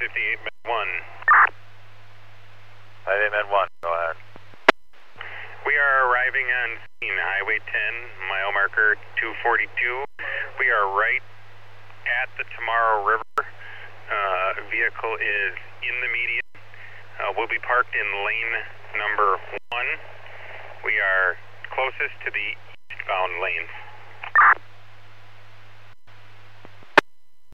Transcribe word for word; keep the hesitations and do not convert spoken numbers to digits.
fifty-eight med one. fifty-eight med one, go ahead. We are arriving on scene, Highway ten, mile marker two forty-two. We are right at the Tomorrow River. Uh, vehicle is in the median. Uh, we'll be parked in lane number one. We are closest to the eastbound lane.